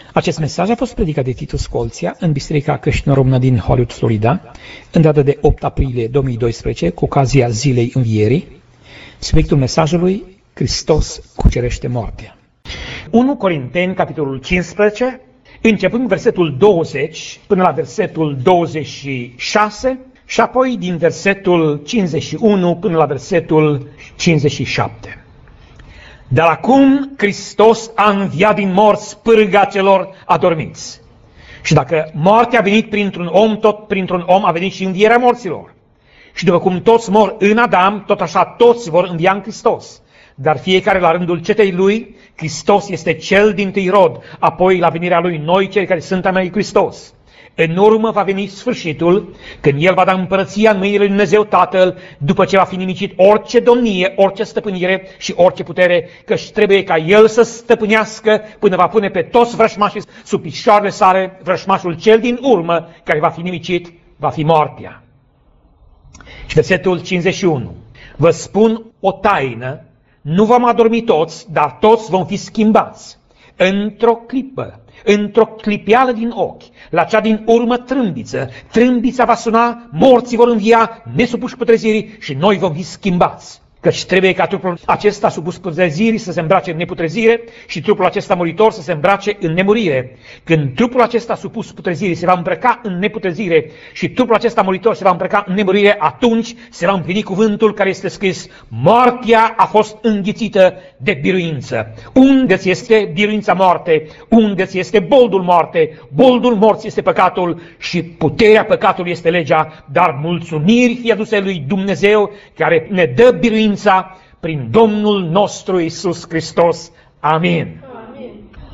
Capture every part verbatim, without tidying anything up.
Acest mesaj a fost predicat de Titus Colția în Biserica Creștină-Română din Hollywood, Florida, în data de opt aprilie două mii doisprezece, cu ocazia Zilei Învierii. Subiectul mesajului: Hristos cucerește moartea. unu Corinteni, capitolul cincisprezece, începând versetul douăzeci până la versetul douăzeci și șase și apoi din versetul cincizeci și unu până la versetul cincizeci și șapte. Dar acum Hristos a înviat din morți pârga celor adormiți. Și dacă moartea a venit printr-un om, tot printr-un om a venit și învierea morților. Și după cum toți mor în Adam, tot așa toți vor învia în Hristos. Dar fiecare la rândul cetei lui, Hristos este cel dintâi rod, apoi la venirea lui noi, cei care sunt ai lui Hristos. În urmă va veni sfârșitul, când El va da împărăția în mâinile lui Dumnezeu Tatăl, după ce va fi nimicit orice domnie, orice stăpânire și orice putere, căci trebuie ca El să stăpânească până va pune pe toți vrășmașii sub picioarele sale. Vrășmașul cel din urmă, care va fi nimicit, va fi moartea. Și versetul cincizeci și unu. Vă spun o taină, nu vom adormi toți, dar toți vom fi schimbați. Într-o clipă, într-o clipeală din ochi, la cea din urmă trâmbiță, trâmbița va suna, morții vor învia, nesupuși putrezirii și noi vom fi schimbați. Căci trebuie ca trupul acesta supus putrezirii să se îmbrace în neputrezire și trupul acesta muritor să se îmbrace în nemurire. Când trupul acesta supus putrezirii se va îmbrăca în neputrezire și trupul acesta muritor se va îmbrăca în nemurire, atunci se va împlini cuvântul care este scris: moartea a fost înghițită de biruință. Unde-ți este biruința moarte? Unde-ți este boldul moarte? Boldul morții este păcatul și puterea păcatului este legea, dar mulțumiri fie aduse lui Dumnezeu care ne dă biruința prin Domnul nostru Iisus Hristos. Amin. Amin.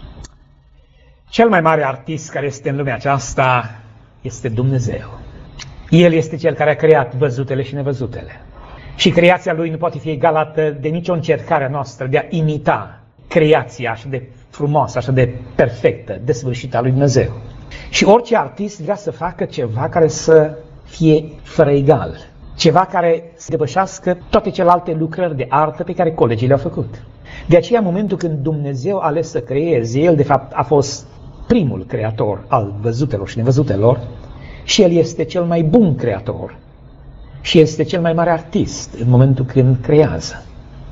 Cel mai mare artist care este în lumea aceasta este Dumnezeu. El este Cel care a creat văzutele și nevăzutele. Și creația Lui nu poate fi egalată de nicio încercare a noastră de a imita creația așa de frumoasă, așa de perfectă, desăvârșită a lui Dumnezeu. Și orice artist vrea să facă ceva care să fie fără egal. Ceva care să depășească toate celelalte lucrări de artă pe care colegii le-au făcut. De aceea, în momentul când Dumnezeu a ales să creeze, El de fapt a fost primul creator al văzutelor și nevăzutelor și El este cel mai bun creator și este cel mai mare artist în momentul când creează.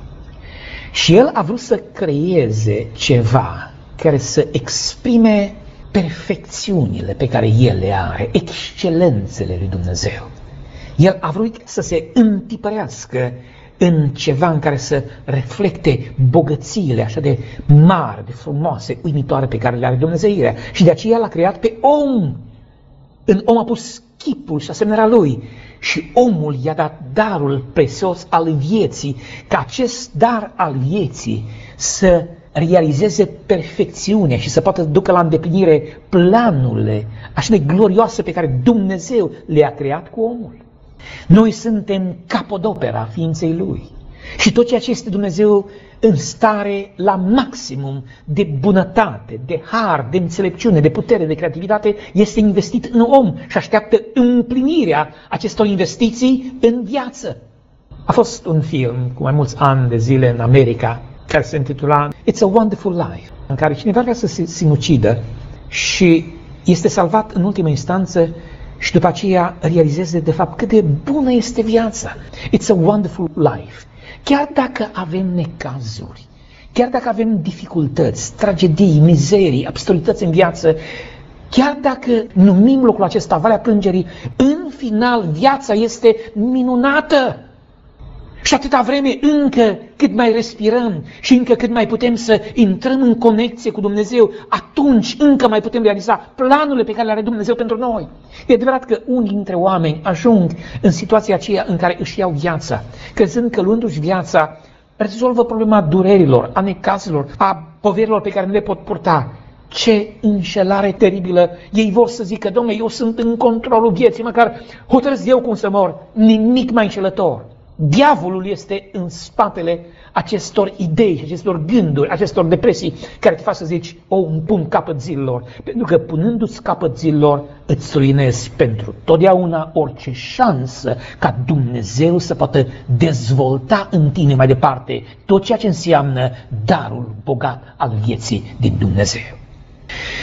Și El a vrut să creeze ceva care să exprime perfecțiunile pe care El le are, excelențele lui Dumnezeu. El a vrut să se întipărească în ceva în care să reflecte bogățiile așa de mari, de frumoase, uimitoare pe care le are Dumnezeirea. Și de aceea L-a creat pe om. În om a pus chipul și asemenea Lui. Și omul i-a dat darul prețios al vieții, ca acest dar al vieții să realizeze perfecțiunea și să poată ducă la îndeplinire planurile așa de glorioase pe care Dumnezeu le-a creat cu omul. Noi suntem capodopera ființei Lui. Și tot ceea ce este Dumnezeu în stare la maximum de bunătate, de har, de înțelepciune, de putere, de creativitate, este investit în om și așteaptă împlinirea acestor investiții în viață. A fost un film cu mai mulți ani de zile în America care se intitula It's a Wonderful Life, în care cineva vrea să se sinucidă și este salvat în ultima instanță și după aceea realizeze de fapt cât de bună este viața. It's a wonderful life. Chiar dacă avem necazuri, chiar dacă avem dificultăți, tragedii, mizerii, absurdități în viață, chiar dacă numim locul acesta Valea Plângerii, în final viața este minunată. Și atâta vreme încă cât mai respirăm și încă cât mai putem să intrăm în conexie cu Dumnezeu, atunci încă mai putem realiza planurile pe care le are Dumnezeu pentru noi. E adevărat că unii dintre oameni ajung în situația aceea în care își iau viața, crezând că luându-și viața rezolvă problema durerilor, a necazilor, a poverilor pe care nu le pot purta. Ce înșelare teribilă! Ei vor să zică: Dom'le, eu sunt în controlul vieții, măcar hotărăsc eu cum să mor. Nimic mai înșelător. Diavolul este în spatele acestor idei, acestor gânduri, acestor depresii care te fac să zici: o, îmi pun capăt zilelor. Pentru că punându-ți capăt zilelor îți ruinezi pentru totdeauna orice șansă ca Dumnezeu să poată dezvolta în tine mai departe tot ceea ce înseamnă darul bogat al vieții din Dumnezeu.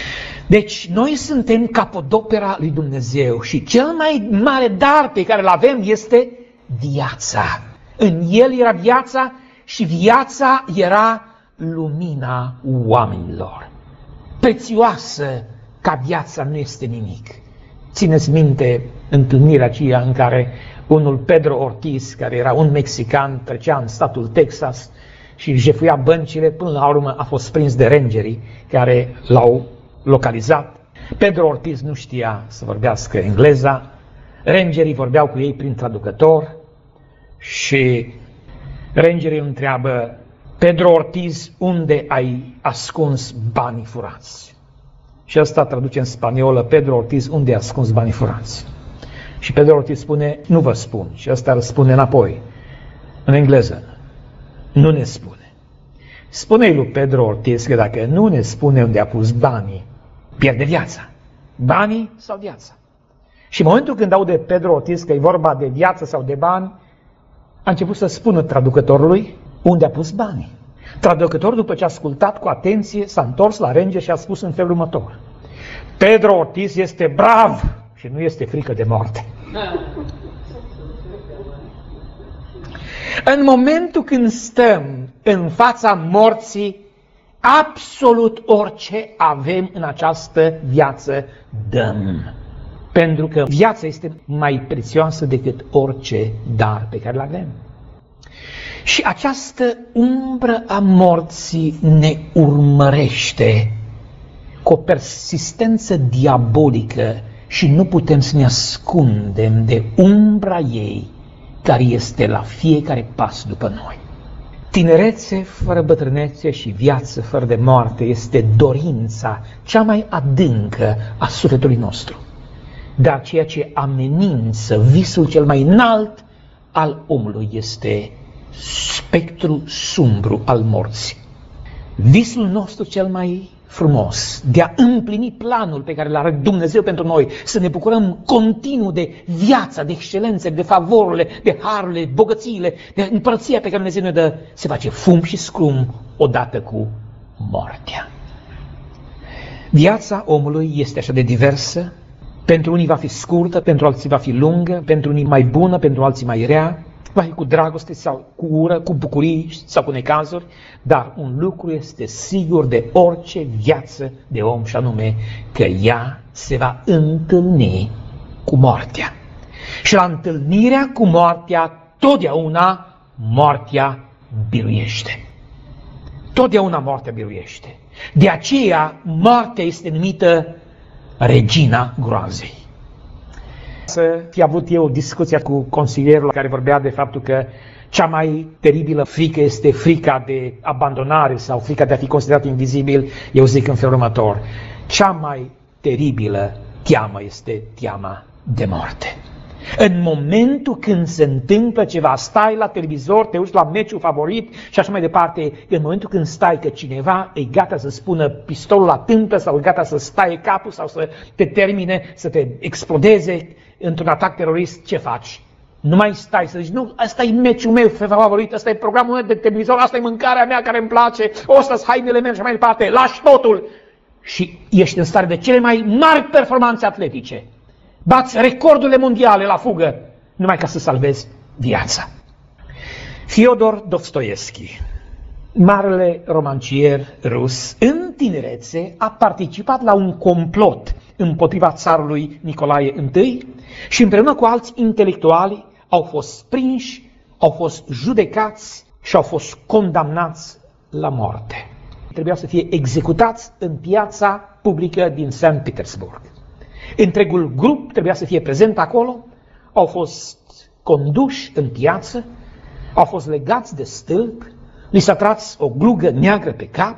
Deci noi suntem capodopera lui Dumnezeu și cel mai mare dar pe care îl avem este viața. În El era viața și viața era lumina oamenilor. Prețioasă ca viața nu este nimic. Țineți minte întâlnirea aceea în care unul Pedro Ortiz, care era un mexican, trecea în statul Texas și jefuia băncile, până la urmă a fost prins de rangerii care l-au localizat. Pedro Ortiz nu știa să vorbească engleza, rangerii vorbeau cu ei prin traducător și rangerii îl întreabă: Pedro Ortiz, unde ai ascuns banii furați? Și asta traduce în spaniolă: Pedro Ortiz, unde ai ascuns banii furați? Și Pedro Ortiz spune: nu vă spun. Și asta răspunde înapoi, în engleză: nu ne spune. Spune-i lui Pedro Ortiz că dacă nu ne spune unde a pus banii, pierde viața. Banii sau viața. Și în momentul când aude Pedro Ortiz că e vorba de viață sau de bani, a început să spună traducătorului unde a pus banii. Traducătorul, după ce a ascultat cu atenție, s-a întors la ranger și a spus în felul următor: Pedro Ortiz este brav și nu este frică de moarte. În momentul când stăm în fața morții, absolut orice avem în această viață dăm. Pentru că viața este mai prețioasă decât orice dar pe care îl avem. Și această umbră a morții ne urmărește cu o persistență diabolică și nu putem să ne ascundem de umbra ei care este la fiecare pas după noi. Tinerețe fără bătrânețe și viață fără de moarte este dorința cea mai adâncă a sufletului nostru. Dar ceea ce amenință visul cel mai înalt al omului este spectrul sumbru al morții. Visul nostru cel mai frumos de a împlini planul pe care l are Dumnezeu pentru noi, să ne bucurăm continuu de viața, de excelențe, de favorurile, de harurile, bogățiile, de împărăția pe care Dumnezeu ne dă, se face fum și scrum odată cu moartea. Viața omului este așa de diversă. Pentru unii va fi scurtă, pentru alții va fi lungă, pentru unii mai bună, pentru alții mai rea, va fi cu dragoste sau cu ură, cu bucurii sau cu necazuri, dar un lucru este sigur de orice viață de om și anume că ea se va întâlni cu moartea. Și la întâlnirea cu moartea, totdeauna moartea biruiește. Totdeauna moartea biruiește. De aceea moartea este numită regina groazei. Să fi avut eu discuția cu consilierul care vorbea de faptul că cea mai teribilă frică este frica de abandonare sau frica de a fi considerat invizibil. Eu zic în felul următor: cea mai teribilă teamă este teama de moarte. În momentul când se întâmplă ceva, stai la televizor, te uiți la meciul favorit și așa mai departe, în momentul când stai că cineva e gata să spună pistolul la tâmplă sau e gata să staie capul sau să te termine, să te explodeze într-un atac terorist, ce faci? Nu mai stai să zici: nu, ăsta e meciul meu favorit, ăsta e programul meu de televizor, asta e mâncarea mea care îmi place, ăsta sunt hainele mele și mai departe, lași totul și ești în stare de cele mai mari performanțe atletice. Bați recordurile mondiale la fugă, numai ca să salvezi viața. Fyodor Dostoevski, marele romancier rus, în tinerețe a participat la un complot împotriva țarului Nicolae I și împreună cu alți intelectuali au fost prinși, au fost judecați și au fost condamnați la moarte. Trebuia să fie executați în piața publică din Sankt Petersburg. Întregul grup trebuia să fie prezent acolo, au fost conduși în piață, au fost legați de stâlp, li s-a tras o glugă neagră pe cap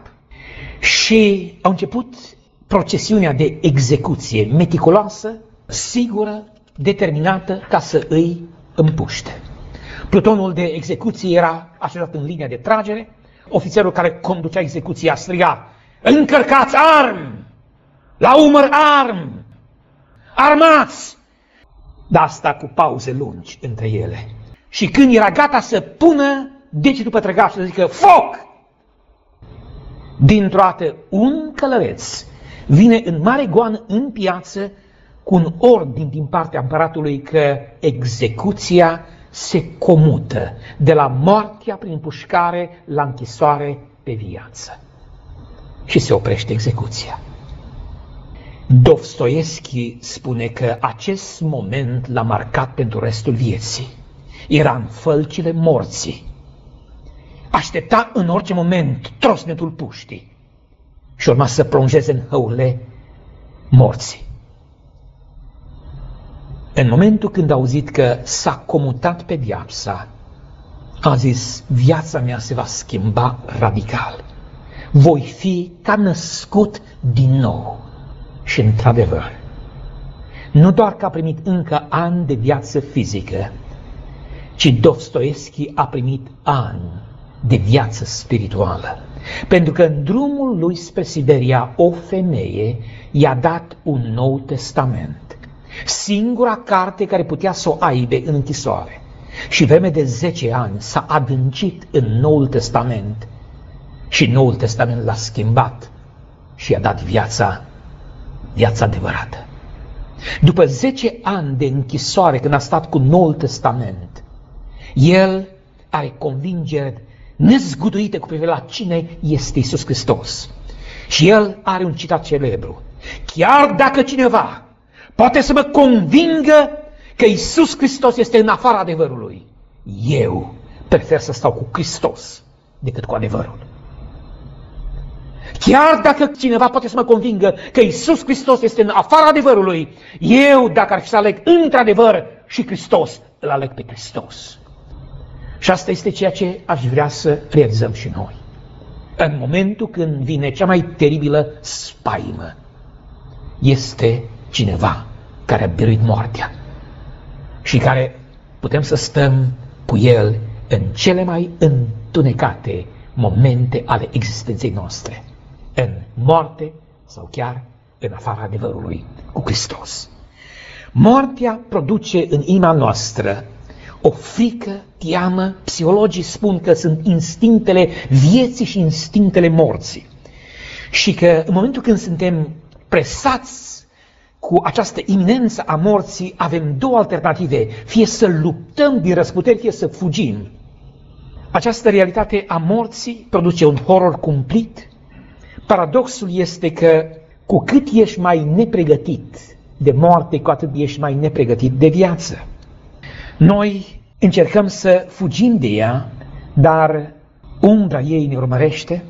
și au început procesiunea de execuție meticuloasă, sigură, determinată ca să îi împuște. Plutonul de execuție era așezat în linia de tragere, ofițerul care conducea execuția striga: încărcați armi! La umăr armi! Armați! Dar asta cu pauze lungi între ele. Și când era gata să pună degetul pe trăgaș și să zică foc, dintr-o dată un călăreț vine în mare goană în piață cu un ordin din partea împăratului că execuția se comută de la moartea prin pușcare la închisoare pe viață. Și se oprește execuția. Dostoievski spune că acest moment l-a marcat pentru restul vieții. Era în fălcile morții. Aștepta în orice moment trosnetul puștii și urma să plonjeze în hăurile morții. În momentul când a auzit că s-a comutat pedeapsa, a zis: viața mea se va schimba radical. Voi fi ca născut din nou. Și într-adevăr, nu doar că a primit încă ani de viață fizică, ci Dostoievski a primit ani de viață spirituală. Pentru că în drumul lui spre Siberia, o femeie i-a dat un Nou Testament. Singura carte care putea să o aibă în închisoare. Și vreme de zece ani s-a adâncit în Noul Testament. Și Noul Testament l-a schimbat și i-a dat viața, viața adevărată. După zece ani de închisoare, când a stat cu Noul Testament, el are convingeri nezguduite cu privire la cine este Iisus Hristos. Și el are un citat celebru: chiar dacă cineva poate să mă convingă că Iisus Hristos este în afara adevărului, eu prefer să stau cu Hristos decât cu adevărul. Chiar dacă cineva poate să mă convingă că Iisus Hristos este în afara adevărului, eu, dacă ar fi să aleg între adevăr și Hristos, îl aleg pe Hristos. Și asta este ceea ce aș vrea să realizăm și noi. În momentul când vine cea mai teribilă spaimă, este cineva care a biruit moartea și care putem să stăm cu el în cele mai întunecate momente ale existenței noastre, în moarte sau chiar în afara adevărului cu Hristos. Moartea produce în inima noastră o frică, teamă. Psihologii spun că sunt instinctele vieții și instinctele morții. Și că în momentul când suntem presați cu această iminență a morții, avem două alternative: fie să luptăm din răsputeri, fie să fugim. Această realitate a morții produce un horror cumplit. Paradoxul este că cu cât ești mai nepregătit de moarte, cu atât ești mai nepregătit de viață. Noi încercăm să fugim de ea, dar umbra ei ne urmărește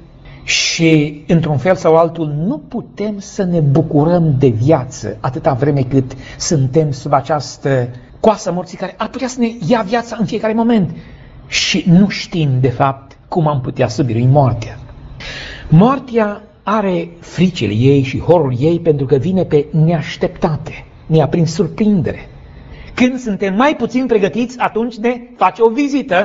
și, într-un fel sau altul, nu putem să ne bucurăm de viață atâta vreme cât suntem sub această coasă morții care ar putea să ne ia viața în fiecare moment și nu știm, de fapt, cum am putea să birui moartea. Moartea are fricile ei și horrorul ei pentru că vine pe neașteptate, ne ia prin surprindere. Când suntem mai puțin pregătiți, atunci ne face o vizită.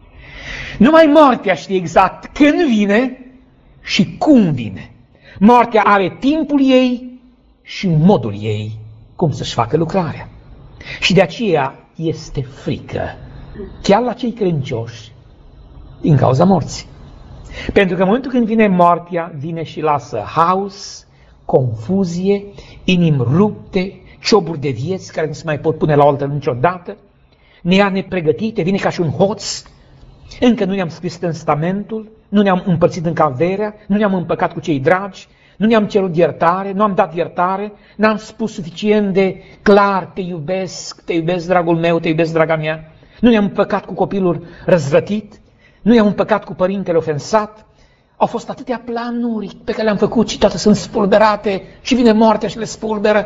Numai moartea știe exact când vine și cum vine. Moartea are timpul ei și modul ei cum să-și facă lucrarea. Și de aceea este frică, chiar la cei credincioși, din cauza morții. Pentru că în momentul când vine moartea, vine și lasă haos, confuzie, inimi rupte, cioburi de vieți care nu se mai pot pune la oaltă niciodată, ne ia nepregătite, vine ca și un hoț. Încă nu ne-am scris testamentul, nu ne-am împărțit încă averea, nu ne-am împăcat cu cei dragi, nu ne-am cerut iertare, nu am dat iertare, n-am spus suficient de clar: te iubesc, te iubesc, dragul meu, te iubesc, draga mea. Nu ne-am împăcat cu copilul răzvrătit, nu ne-am împăcat cu părintele ofensat. Au fost atâtea planuri pe care le-am făcut și toate sunt spulberate și vine moartea și le spulberă.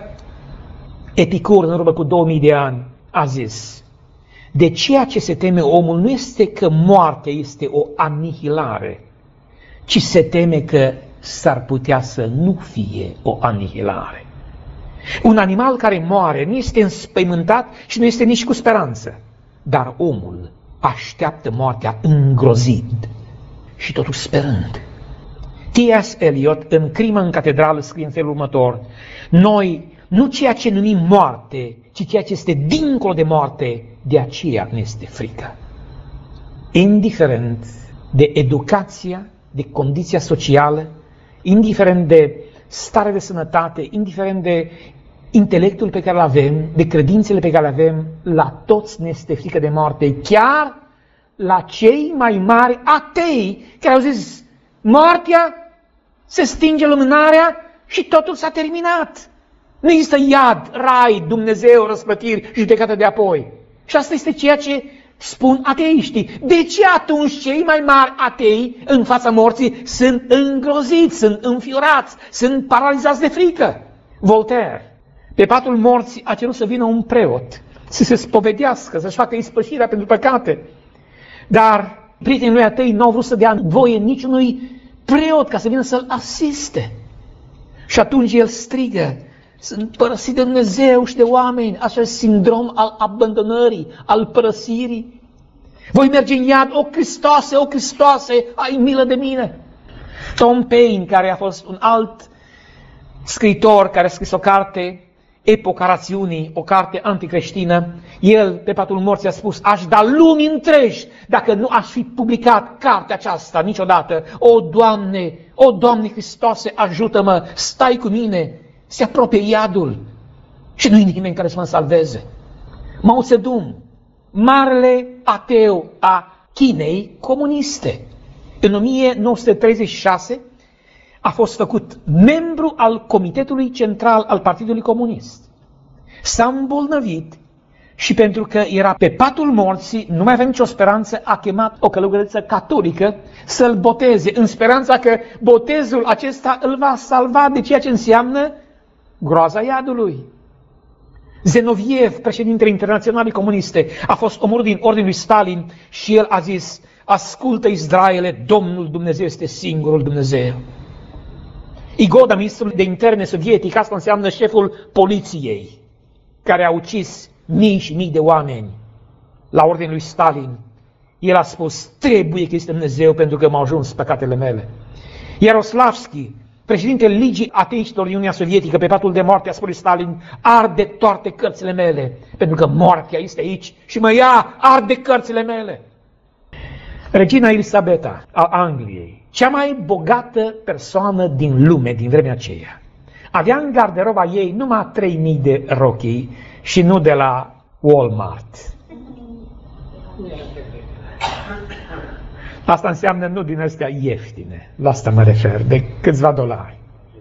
Epicur, în urmă cu două mii de ani, a zis: de ceea ce se teme omul nu este că moartea este o anihilare, ci se teme că s-ar putea să nu fie o anihilare. Un animal care moare nu este înspăimântat și nu este nici cu speranță, dar omul așteaptă moartea îngrozit și totuși sperând. T S Eliot, în Crimă în catedrală, scrie în felul următor: noi nu ceea ce numim moarte, ci ceea ce este dincolo de moarte, de aceea ne este frică. Indiferent de educația, de condiția socială, indiferent de stare de sănătate, indiferent de intelectul pe care îl avem, de credințele pe care le avem, la toți ne este frică de moarte, chiar la cei mai mari atei care au zis, moartea, se stinge lumânarea și totul s-a terminat. Nu există iad, rai, Dumnezeu, răsplătiri, judecată de apoi. Și asta este ceea ce spun ateiștii. De ce atunci cei mai mari atei în fața morții sunt îngroziți, sunt înfiorați, sunt paralizați de frică? Voltaire, pe patul morții, a cerut să vină un preot, să se spovedească, să-și facă ispășirea pentru păcate. Dar prietenii lui atei nu au vrut să dea voie niciunui preot ca să vină să-l asiste. Și atunci el strigă, sunt părăsit de Dumnezeu și de oameni, așa sindrom al abandonării, al părăsirii. Voi merge în iad, o Hristoase, o Hristoase, ai milă de mine. Tom Paine, care a fost un alt scriitor care a scris o carte, Epoca Rațiunii, o carte anticreștină, el pe patul morții a spus, aș da lumii întregi dacă nu aș fi publicat cartea aceasta niciodată. O, Doamne, o, Doamne Hristoase, ajută-mă, stai cu mine, se apropie iadul și nu-i nimeni care să mă salveze. Mao Zedong, marele ateu a Chinei comuniste, în o mie nouă sute treizeci și șase a fost făcut membru al Comitetului Central al Partidului Comunist. S-a îmbolnăvit și pentru că era pe patul morții, nu mai avea nicio speranță, a chemat o călugăriță catolică să-l boteze, în speranța că botezul acesta îl va salva de ceea ce înseamnă groaza iadului. Zenoviev, președintele Internaționalei Comuniste, a fost omorât din ordinul lui Stalin și el a zis, ascultă Israele, Domnul Dumnezeu este singurul Dumnezeu. Igoda, ministrul de interne sovietic, asta înseamnă șeful poliției, care a ucis mii și mii de oameni la ordinul lui Stalin. El a spus, trebuie că este Dumnezeu pentru că m-au ajuns păcatele mele. Yaroslavski, președintele Ligii Ateiștilor din Uniunea Sovietică, pe patul de moarte a spus lui Stalin, arde toate cărțile mele, pentru că moartea este aici și mă ia, arde cărțile mele. Regina Elisabeta a Angliei, cea mai bogată persoană din lume din vremea aceea, avea în garderoba ei numai trei mii de rochii și nu de la Walmart. Asta înseamnă nu din astea ieftine, la asta mă refer, de câțiva dolari.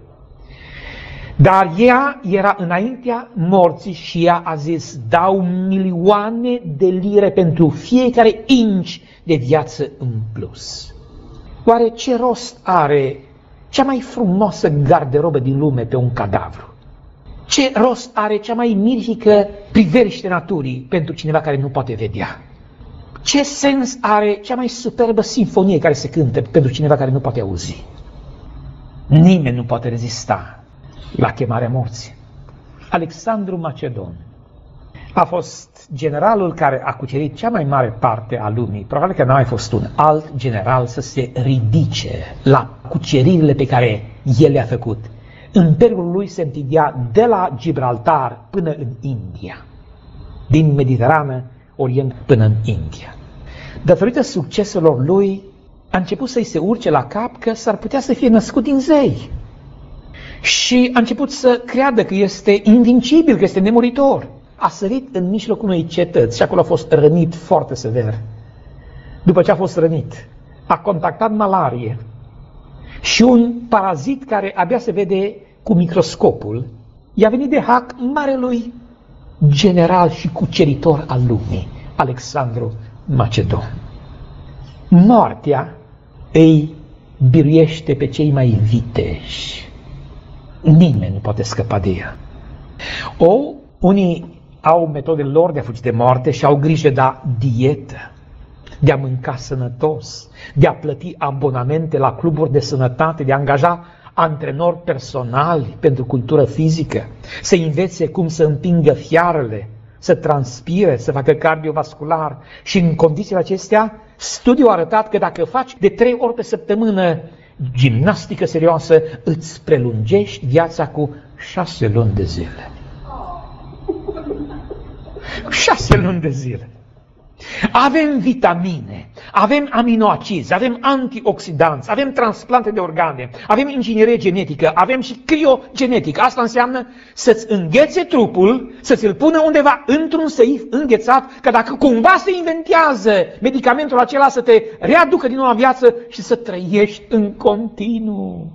Dar ea era înaintea morții și ea a zis, dau milioane de lire pentru fiecare inci de viață în plus. Oare ce rost are cea mai frumoasă garderobă din lume pe un cadavru? Ce rost are cea mai mirifică priveliște naturii pentru cineva care nu poate vedea? Ce sens are cea mai superbă sinfonie care se cântă pentru cineva care nu poate auzi? Nimeni nu poate rezista la chemarea morții. Alexandru Macedon a fost generalul care a cucerit cea mai mare parte a lumii. Probabil că n-a mai fost un alt general să se ridice la cuceririle pe care el le-a făcut. Imperiul lui se întindea de la Gibraltar până în India, din Mediterană, Orient până în India. Datorită succeselor lui, a început să-i se urce la cap că s-ar putea să fie născut din zei. Și a început să creadă că este invincibil, că este nemuritor. A sărit în mijlocul unei cetăți și acolo a fost rănit foarte sever. După ce a fost rănit, a contactat malarie și un parazit care abia se vede cu microscopul i-a venit de hac marelui general și cuceritor al lumii, Alexandru Macedon. Moartea îi biruiește pe cei mai viteji. Nimeni nu poate scăpa de ea. O, unii au metodele lor de a fugi de moarte și au grijă de dietă, de a mânca sănătos, de a plăti abonamente la cluburi de sănătate, de a angaja antrenori personali pentru cultură fizică, să învețe cum să împingă fiarele, să transpire, să facă cardiovascular. Și în condițiile acestea, studiul a arătat că dacă faci de trei ori pe săptămână gimnastică serioasă, îți prelungești viața cu șase luni de zile. Șase luni de zile. Avem vitamine, avem aminoacizi, avem antioxidanți, avem transplante de organe, avem inginerie genetică, avem și criogenetică. Asta înseamnă să-ți înghețe trupul, să ți-l pună undeva într-un seif înghețat, că dacă cumva se inventează medicamentul acela să te readucă din nou la viață și să trăiești în continuu.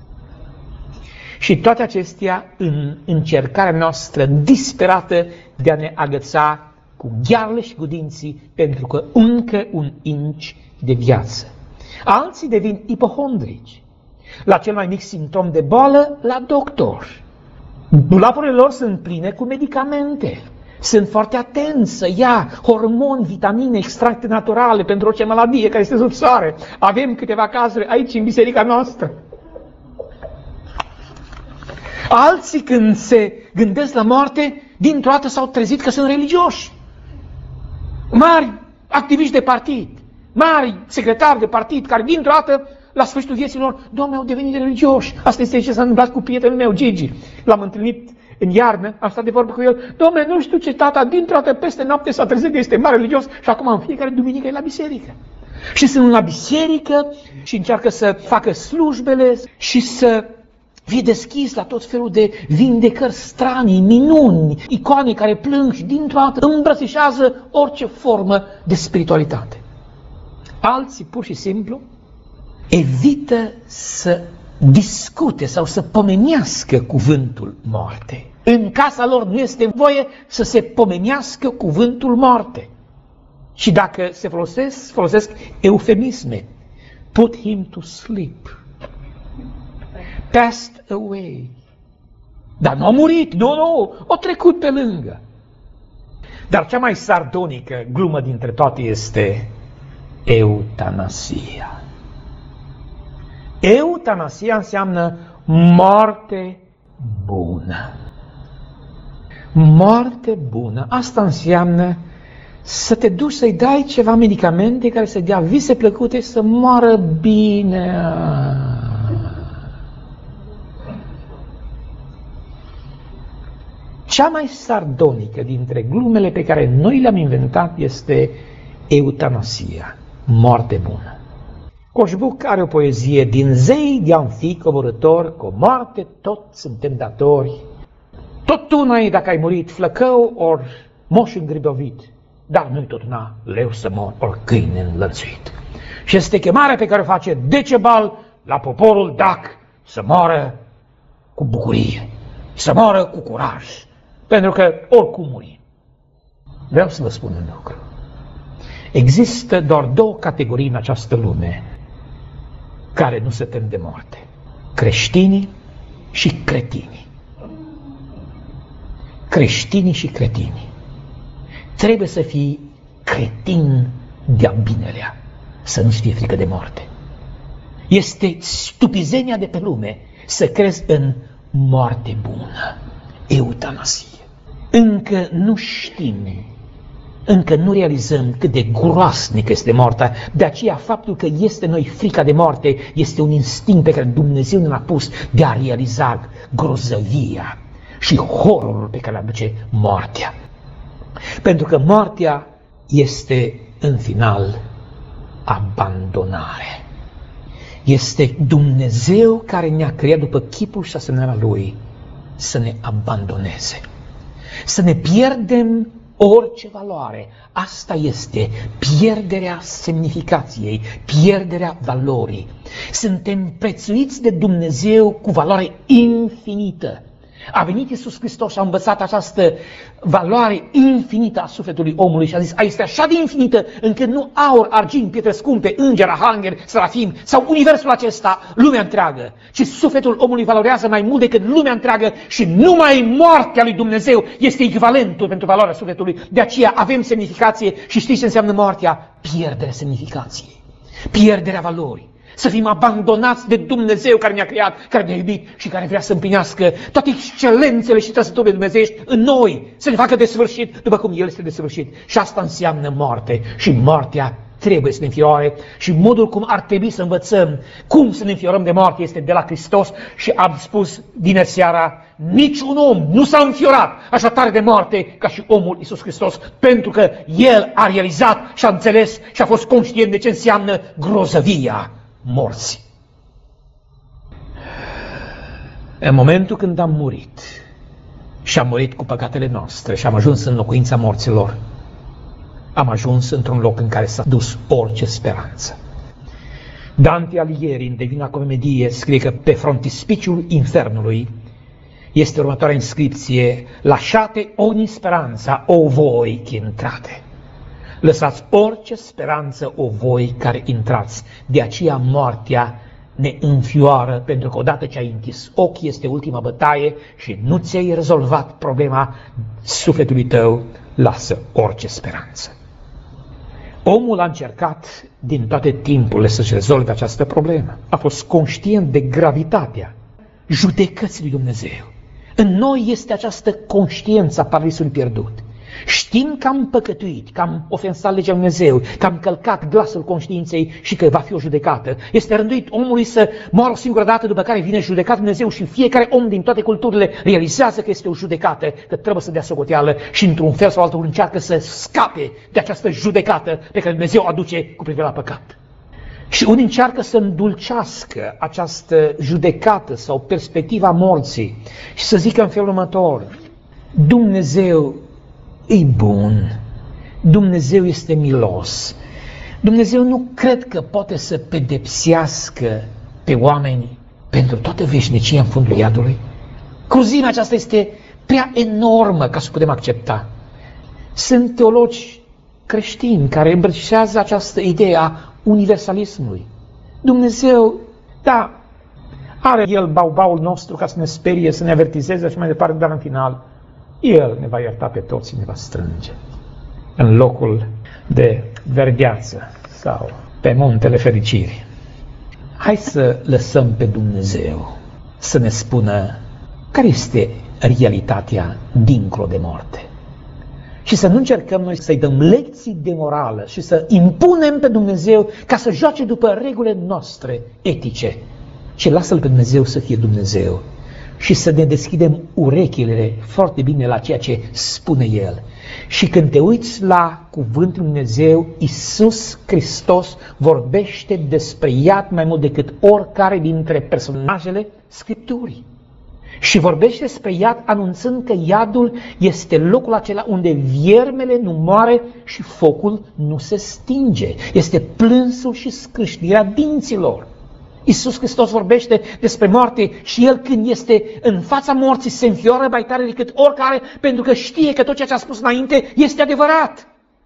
Și toate acestea în încercarea noastră disperată de a ne agăța cu ghearele și cu dinții, pentru că încă un inci de viață. Alții devin ipohondrici. La cel mai mic simptom de boală, la doctor. Dulapurile lor sunt pline cu medicamente. Sunt foarte atenți să ia hormoni, vitamine, extracte naturale pentru orice maladie care este sub soare. Avem câteva cazuri aici în biserica noastră. Alții, când se gândesc la moarte, dintr-o dată s-au trezit că sunt religioși. Mari activiști de partid, mari secretari de partid, care dintr-o dată, la sfârșitul vieții lor, Doamne, au devenit religioși. Asta este ce s-a întâmplat cu prietenul meu, Gigi. L-am întâlnit în iarnă, am stat de vorbă cu el. Doamne, nu știu ce, tata, dintr-o dată peste noapte s-a trezit că este mare religios și acum în fiecare duminică e la biserică. Și sunt la biserică și încearcă să facă slujbele și să fie deschis la tot felul de vindecări stranii, minuni, icoane care plâng și dintr-o dată îmbrățișează orice formă de spiritualitate. Alții pur și simplu evită să discute sau să pomenească cuvântul moarte. În casa lor nu este voie să se pomenească cuvântul moarte. Și dacă se folosesc, folosesc eufemisme. Put him to sleep. Passed away. Dar nu a murit, nu, nu, a trecut pe lângă. Dar cea mai sardonică glumă dintre toate este eutanasia. Eutanasia înseamnă moarte bună. Moarte bună. Asta înseamnă să te duci să-i dai ceva medicamente care să dea vise plăcute să moară bine. Cea mai sardonică dintre glumele pe care noi le-am inventat este eutanasia, moarte bună. Coșbuc are o poezie: din zei de-am fi coborător, cu moarte tot suntem datori. Tot una e dacă ai murit flăcău ori moș îngribovit, dar nu-i tot una leu să mor ori câine înlățuit. Și este chemarea pe care o face Decebal la poporul dac să moară cu bucurie, să moară cu curaj, pentru că oricum muri. Vreau să vă spun un lucru. Există doar două categorii în această lume care nu se tem de moarte: creștinii și cretinii. Creștinii și cretinii. Trebuie să fii cretin de-a binelea, să nu-ți fie frică de moarte. Este stupizenia de pe lume să crezi în moarte bună, eutanasie. Încă nu știm, încă nu realizăm cât de groasnică este moartea. De aceea faptul că este noi frica de moarte este un instinct pe care Dumnezeu ne-l-a pus de a realiza grozăvia și horrorul pe care le aduce moartea. Pentru că moartea este în final abandonare. Este Dumnezeu care ne-a creat după chipul și asemănarea Lui să ne abandoneze, să ne pierdem orice valoare. Asta este pierderea semnificației, pierderea valorii. Suntem prețuiți de Dumnezeu cu valoare infinită. A venit Iisus Hristos și a învățat această valoare infinită a sufletului omului și a zis: a este așa de infinită încât nu aur, argint, pietre scumpe, îngeri, arhangeli, serafim sau universul acesta, lumea întreagă, ci sufletul omului valorează mai mult decât lumea întreagă și numai moartea lui Dumnezeu este echivalentul pentru valoarea sufletului. De aceea avem semnificație și știți ce înseamnă moartea? Pierderea semnificației, pierderea valorii. Să fim abandonați de Dumnezeu care ne-a creat, care ne-a iubit și care vrea să împlinească toate excelențele și trăsăturile dumnezeiești în noi, să ne facă desăvârșit după cum El este desăvârșit. Și asta înseamnă moarte. Și moartea trebuie să ne înfioare și modul cum ar trebui să învățăm cum să ne înfiorăm de moarte este de la Hristos. Și am spus vineri seara, niciun om nu s-a înfiorat așa tare de moarte ca și omul Iisus Hristos, pentru că El a realizat și a înțeles și a fost conștient de ce înseamnă grozăvia morții. În momentul când am murit și am murit cu păcatele noastre și am ajuns în locuința morților, am ajuns într-un loc în care s-a dus orice speranță. Dante Alighieri, în Divina Comedie, scrie că pe frontispiciul infernului este următoarea inscripție: lasciate ogni speranza, o voi che intrate. Lăsați orice speranță, o voi care intrați. De aceea moartea ne înfioară, pentru că odată ce ai închis ochii, este ultima bătaie și nu ți-ai rezolvat problema sufletului tău, lasă orice speranță. Omul a încercat din toate timpurile să-și rezolve această problemă. A fost conștient de gravitatea judecății lui Dumnezeu. În noi este această conștiință a paradisului pierdut. Știm că am păcătuit, că am ofensat legea lui Dumnezeu, că am călcat glasul conștiinței și că va fi o judecată. Este rânduit omului să moară o singură dată, după care vine judecat Dumnezeu și fiecare om din toate culturile realizează că este o judecată, că trebuie să dea socoteală și într-un fel sau altul încearcă să scape de această judecată pe care Dumnezeu o aduce cu privire la păcat. Și unii încearcă să îndulcească această judecată sau perspectiva morții și să zică în felul următor: Dumnezeu e bun, Dumnezeu este milos, Dumnezeu nu cred că poate să pedepsească pe oameni pentru toată veșnicia în fundul iadului. Cruzimea aceasta este prea enormă ca să putem accepta. Sunt teologi creștini care îmbrățișează această idee a universalismului. Dumnezeu, da, are El baubaul nostru ca să ne sperie, să ne avertizeze și mai departe, dar în final El ne va ierta pe toți și ne va strânge în locul de verdeață sau pe muntele fericirii. Hai să lăsăm pe Dumnezeu să ne spună care este realitatea dincolo de moarte. Și să nu încercăm noi să-i dăm lecții de morală și să impunem pe Dumnezeu ca să joace după regulile noastre etice. Și lasă-L pe Dumnezeu să fie Dumnezeu și să ne deschidem urechile foarte bine la ceea ce spune El. Și când te uiți la cuvântul lui Dumnezeu, Iisus Hristos vorbește despre iad mai mult decât oricare dintre personajele Scripturii. Și vorbește despre iad anunțând că iadul este locul acela unde viermele nu moare și focul nu se stinge. Este plânsul și scrâșnirea dinților. Iisus Hristos vorbește despre moarte și El, când este în fața morții, se înfioară mai tare decât oricare, pentru că știe că tot ceea ce a spus înainte este adevărat.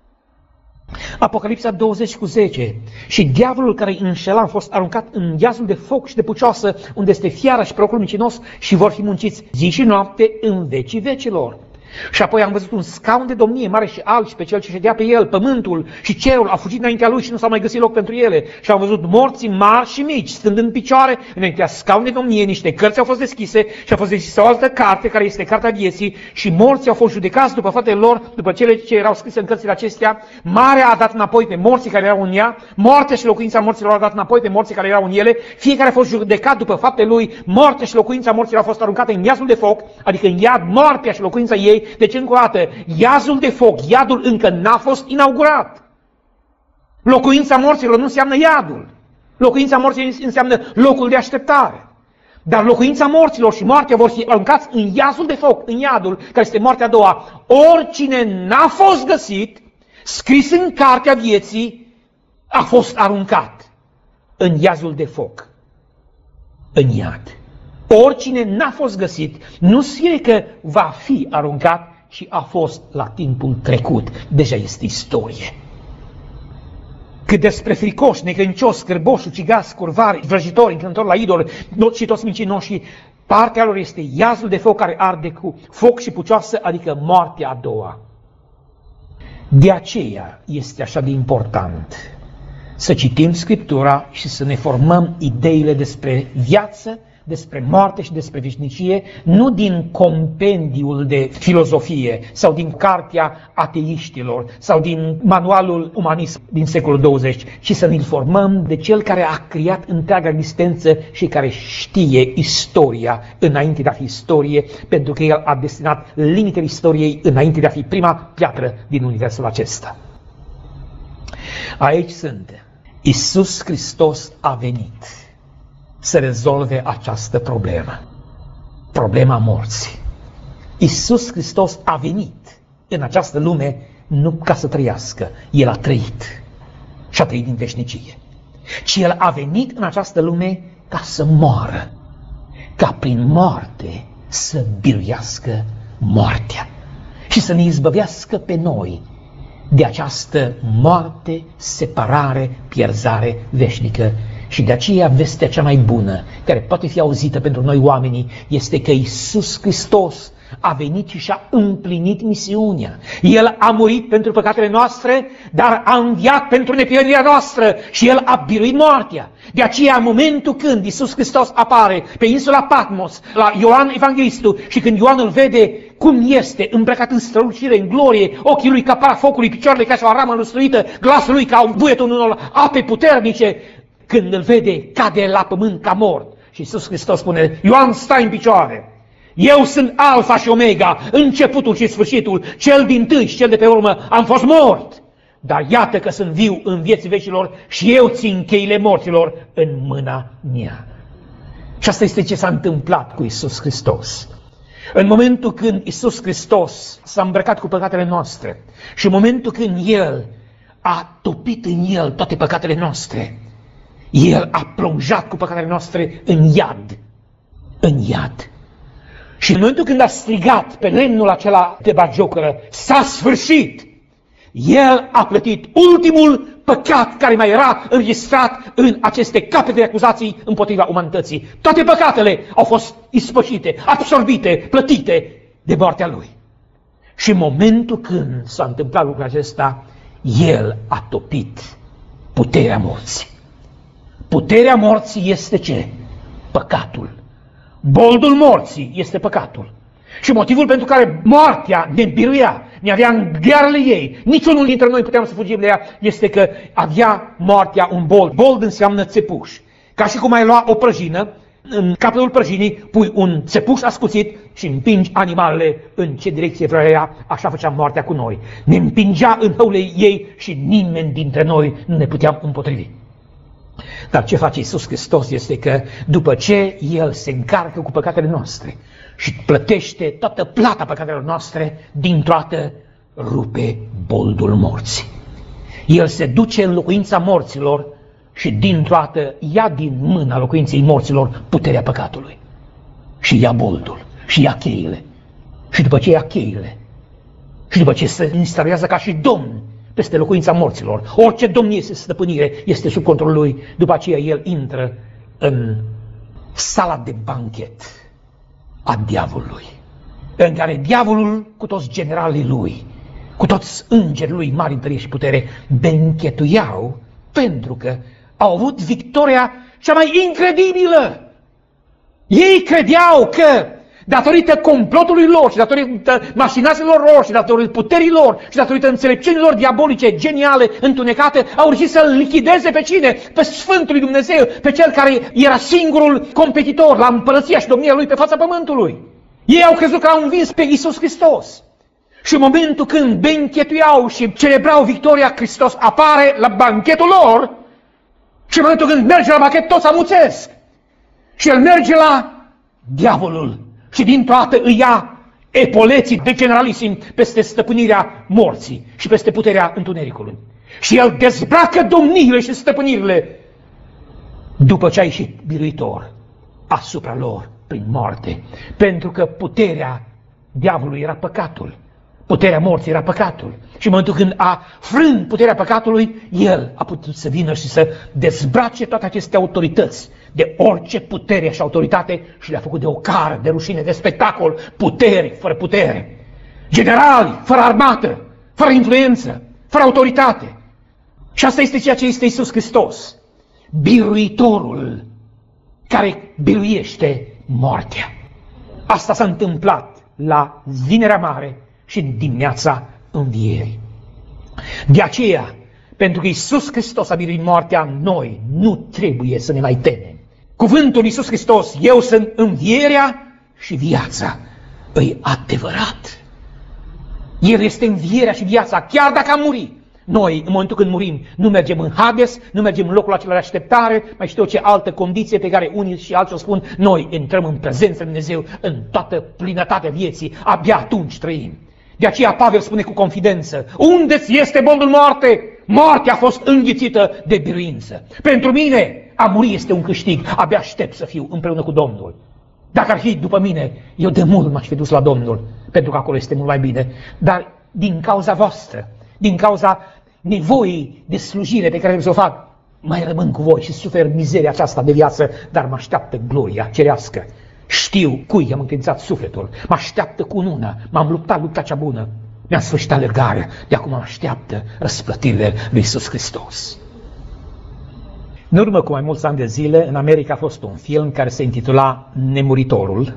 Apocalipsa douăzeci cu zece. Și diavolul care îi înșela a fost aruncat în iazul de foc și de pucioasă, unde este fiara și procul mincinos, și vor fi munciți zi și noapte în vecii vecilor. Și apoi am văzut un scaun de domnie mare și alb și pe cel ce ședea pe el, pământul și cerul a fugit înaintea lui și nu s-a mai găsit loc pentru ele. Și am văzut morții mari și mici, stând în picioare înaintea scaunului de domnie, niște cărți au fost deschise și a fost deschisă o altă carte, care este cartea vieții, și morții au fost judecați după faptele lor, după cele ce erau scrise în cărțile acestea. Marea a dat înapoi pe morții care erau în ea, moartea și locuința morților a dat înapoi pe morții care erau în ele, fiecare a fost judecat după faptele lui, moartea și locuința morților au fost aruncate în iazul de foc, adică în iad, moartea și locuința ei. Deci, încă o dată, iazul de foc, iadul încă n-a fost inaugurat. Locuința morților nu înseamnă iadul. Locuința morților înseamnă locul de așteptare. Dar locuința morților și moartea vor fi aruncați în iazul de foc, în iadul, care este moartea a doua. Oricine n-a fost găsit, scris în cartea vieții, a fost aruncat în iazul de foc, în iad. Oricine n-a fost găsit, nu scrie că va fi aruncat, și a fost la timpul trecut. Deja este istorie. Cât despre fricoși, necredincios, scârboși, ucigași, curvari, vrăjitori, încântători la idol și toți mincinoși, partea lor este iazul de foc care arde cu foc și pucioasă, adică moartea a doua. De aceea este așa de important să citim Scriptura și să ne formăm ideile despre viață, despre moarte și despre veșnicie, nu din compendiul de filozofie sau din cartea ateiștilor sau din manualul umanism din secolul douăzeci, ci să ne informăm de cel care a creat întreaga existență și care știe istoria înainte de a fi istorie, pentru că el a destinat limitele istoriei înainte de a fi prima piatră din universul acesta. Aici sunt. Iisus Hristos a venit să rezolve această problemă, problema morții. Iisus Hristos a venit în această lume nu ca să trăiască, El a trăit și a trăit din veșnicie, ci El a venit în această lume ca să moară, ca prin moarte să biruiască moartea și să ne izbăvească pe noi de această moarte, separare, pierzare veșnică. Și de aceea vestea cea mai bună, care poate fi auzită pentru noi oamenii, este că Iisus Hristos a venit și și-a împlinit misiunea. El a murit pentru păcatele noastre, dar a înviat pentru nepierirea noastră și El a biruit moartea. De aceea, în momentul când Iisus Hristos apare pe insula Patmos, la Ioan Evanghelistul, și când Ioan îl vede cum este îmbrăcat în strălucire, în glorie, ochii lui ca para focului, picioarele ca și o aramă lustruită, glasul lui ca un buietul unor ape puternice, când îl vede, cade la pământ ca mort. Și Iisus Hristos spune: Ioan, stai în picioare! Eu sunt Alfa și Omega, începutul și sfârșitul, cel dintâi și cel de pe urmă. Am fost mort, dar iată că sunt viu în vieții vecilor și eu țin cheile morților în mâna mea. Și asta este ce s-a întâmplat cu Iisus Hristos. În momentul când Iisus Hristos s-a îmbrăcat cu păcatele noastre și în momentul când El a topit în El toate păcatele noastre, El a plonjat cu păcatele noastre în iad, în iad. Și în momentul când a strigat pe lemnul acela de batjocură, s-a sfârșit, El a plătit ultimul păcat care mai era înregistrat în aceste capete de acuzații împotriva umanității. Toate păcatele au fost ispășite, absorbite, plătite de moartea Lui. Și în momentul când s-a întâmplat lucrul acesta, El a topit puterea morții. Puterea morții este ce? Păcatul. Boldul morții este păcatul. Și motivul pentru care moartea ne biruia, ne avea în ghearele ei, niciunul dintre noi puteam să fugim de ea, este că avea moartea un bold. Bold înseamnă țepuș. Ca și cum ai lua o prăjină, în capătul prăjinii pui un țepuș ascuțit și împingi animalele în ce direcție vrea ea. Așa făcea moartea cu noi. Ne împingea în hăule ei și nimeni dintre noi nu ne puteam împotrivi. Dar ce face Iisus Hristos este că după ce El se încarcă cu păcatele noastre și plătește toată plata păcatelor noastre, dintr-o dată rupe boldul morții. El se duce în locuința morților și dintr-o dată ia din mâna locuinței morților puterea păcatului. Și ia boldul, și ia cheile. Și după ce ia cheile, și după ce se instaurează ca și domn peste locuința morților, orice domnie este stăpânire este sub controlul Lui, după aceea El intră în sala de banchet a diavolului, în care diavolul cu toți generalii lui, cu toți îngerii lui mari în tărie și putere, benchetuiau pentru că au avut victoria cea mai incredibilă. Ei credeau că datorită complotului lor și datorită mașinațiilor lor și datorită puterii lor și datorită înțelepciunilor diabolice, geniale, întunecate, au reușit să-L lichideze pe cine? Pe Sfântul lui Dumnezeu, pe Cel care era singurul competitor la împărăția și domnia Lui pe fața pământului. Ei au crezut că au învins pe Iisus Hristos. Și în momentul când benchetuiau și celebrau victoria, Hristos apare la banchetul lor și în momentul când merge la banchet, toți amuțesc. Și El merge la diavolul și dintr-o dată îi ia epoleții de generalisim peste stăpânirea morții și peste puterea întunericului. Și El dezbracă domniile și stăpânirile după ce a ieșit biruitor asupra lor prin moarte. Pentru că puterea diavolului era păcatul. Puterea morții era păcatul. Și în momentul când a frânt puterea păcatului, El a putut să vină și să dezbrace toate aceste autorități de orice putere și autoritate și le-a făcut de ocară, de rușine, de spectacol, puteri fără putere, generali fără armată, fără influență, fără autoritate. Și asta este ceea ce este Iisus Hristos, biruitorul care biruiește moartea. Asta s-a întâmplat la Vinerea Mare și în dimineața învierii. De aceea, pentru că Iisus Hristos a biruit moartea, noi nu trebuie să ne mai temem. Cuvântul Iisus Hristos, eu sunt învierea și viața, e adevărat. El este învierea și viața, chiar dacă am murit. Noi, în momentul când murim, nu mergem în Hades, nu mergem în locul acela de așteptare, mai știu ce altă condiție pe care unii și alții o spun, noi intrăm în prezența lui Dumnezeu în toată plinătatea vieții, abia atunci trăim. De aceea Pavel spune cu confidență, unde-ți este boldul moarte? Moartea a fost înghițită de biruință. Pentru mine, a muri este un câștig, abia aștept să fiu împreună cu Domnul. Dacă ar fi după mine, eu de mult m-aș fi dus la Domnul, pentru că acolo este mult mai bine. Dar din cauza voastră, din cauza nevoii de slujire pe care să o fac, mai rămân cu voi și sufer mizeria aceasta de viață, dar mă așteaptă gloria cerească. Știu cui am încredințat sufletul, mă așteaptă cu una, m-am luptat lupta cea bună, mi-am sfârșit alergarea, de acum mă așteaptă răsplătirile lui Iisus Hristos. În urmă cu mai mulți ani de zile, în America a fost un film care se intitula Nemuritorul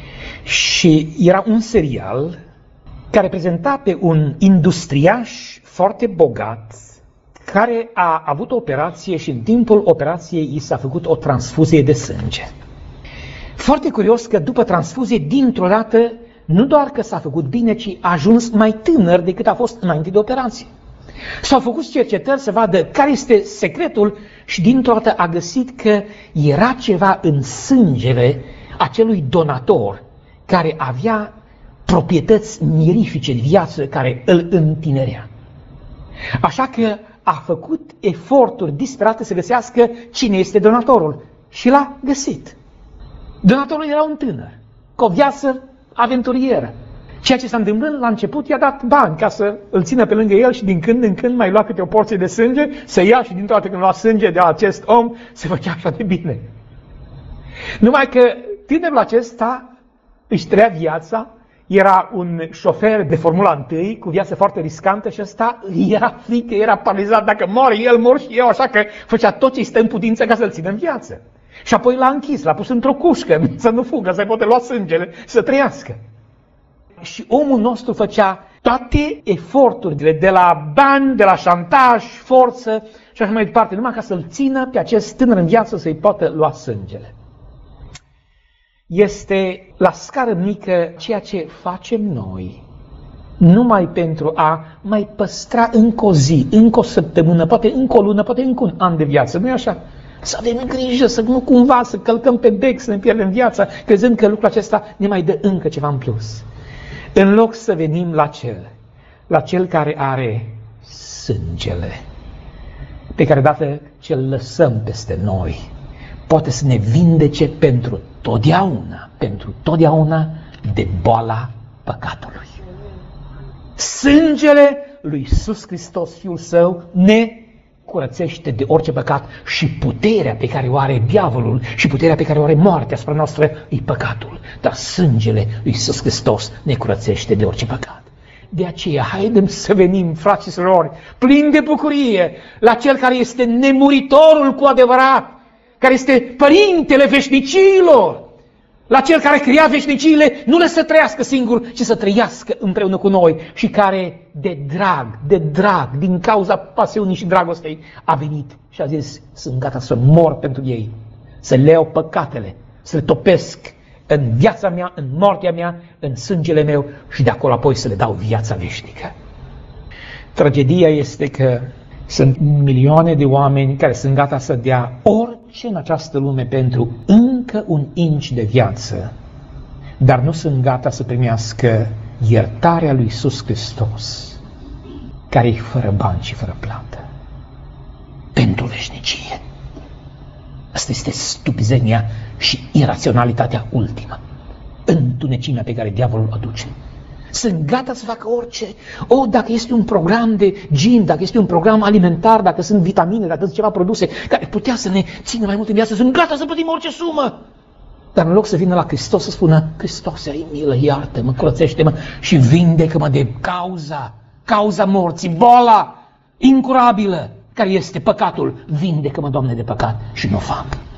și era un serial care prezenta pe un industriaș foarte bogat care a avut o operație și în timpul operației i s-a făcut o transfuzie de sânge. Foarte curios că după transfuzie, dintr-o dată, nu doar că s-a făcut bine, ci a ajuns mai tânăr decât a fost înainte de operație. S-au făcut cercetări să vadă care este secretul și dintr-o dată a găsit că era ceva în sângele acelui donator care avea proprietăți mirifice de viață care îl întinerea. Așa că a făcut eforturi disperate să găsească cine este donatorul și l-a găsit. Donatorul era un tânăr, cu o viață aventurieră. Ceea ce s-a întâmplat la început, i-a dat bani ca să îl țină pe lângă el și din când în când mai lua câte o porție de sânge, să ia și dintr-o dată când lua sânge de acest om, se făcea așa de bine. Numai că tânărul acesta își trăia viața, era un șofer de Formula unu, cu viață foarte riscantă și ăsta era frică, era paralizat, dacă moare el, mor și eu, așa că făcea tot ce-i stă în putință ca să-l țină în viață. Și apoi l-a închis, l-a pus într-o cușcă, să nu fugă, să-i poate lua sângele, să trăiască. Și omul nostru făcea toate eforturile, de la bani, de la șantaj, forță și așa mai departe, numai ca să-l țină pe acest tânăr în viață să-i poată lua sângele. Este la scară mică ceea ce facem noi, numai pentru a mai păstra încă o zi, încă o săptămână, poate încă o lună, poate încă un an de viață, nu-i așa? Să avem grijă, să nu cumva, să călcăm pe bec, să ne pierdem viața, crezând că lucrul acesta ne mai dă încă ceva în plus. În loc să venim la cel, la cel care are sângele, pe care dată ce îl lăsăm peste noi, poate să ne vindece pentru totdeauna, pentru totdeauna de boala păcatului. Sângele lui Iisus Hristos, Fiul Său, ne curățește de orice păcat și puterea pe care o are diavolul și puterea pe care o are moartea asupra noastră e păcatul. Dar sângele lui Iisus Hristos ne curățește de orice păcat. De aceea, haidem să venim, frați și surori, plini de bucurie la Cel care este nemuritorul cu adevărat, care este Părintele veșnicilor, la Cel care crea veșniciile, nu le să trăiască singur, ci să trăiască împreună cu noi și care de drag, de drag, din cauza pasiunii și dragostei, a venit și a zis, sunt gata să mor pentru ei, să le iau păcatele, să le topesc în viața mea, în moartea mea, în sângele meu și de acolo apoi să le dau viața veșnică. Tragedia este că sunt milioane de oameni care sunt gata să dea orice în această lume pentru încă un inci de viață, dar nu sunt gata să primească iertarea lui Iisus Hristos, care e fără bani și fără plată, pentru veșnicie. Asta este stupizenia și iraționalitatea ultimă, întunecimea pe care diavolul o aduce. Sunt gata să facă orice. O, dacă este un program de gym, dacă este un program alimentar, dacă sunt vitamine, dacă sunt ceva produse care putea să ne țină mai mult în viață, sunt gata să plătim orice sumă. Dar în loc să vină la Hristos să spună, Hristoase, ai milă, iartă-mă, curățește-mă și vindecă-mă de cauza, cauza morții, boala incurabilă, care este păcatul. Vindecă-mă, Doamne, de păcat și nu o fac.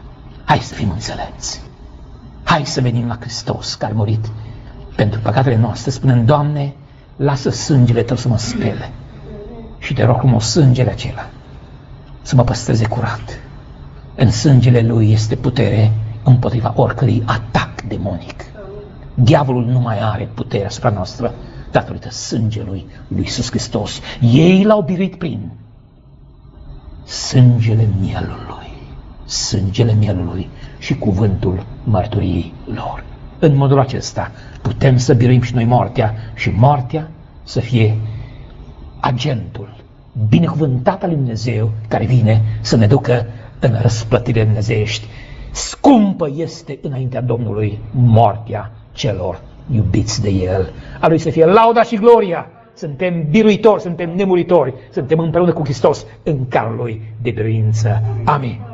Hai să fim înțelepți. Hai să venim la Hristos, care a murit pentru păcatele noastre, spunând, Doamne, lasă sângele Tău să mă spele. Și te rog frumos, sângele acela să mă păstreze curat. În sângele Lui este putere împotriva oricărui atac demonic. Diavolul nu mai are putere asupra noastră datorită sângelui lui Iisus Hristos. Ei L-au biruit prin sângele mielului, sângele mielului și cuvântul mărturiei lor. În modul acesta putem să biruim și noi moartea și moartea să fie agentul binecuvântat al lui Dumnezeu care vine să ne ducă în răsplătire dumnezeiești. Scumpă este înaintea Domnului moartea celor iubiți de El. A Lui să fie lauda și gloria. Suntem biruitori, suntem nemuritori, suntem împreună cu Hristos în carul Lui de biruință. Amin.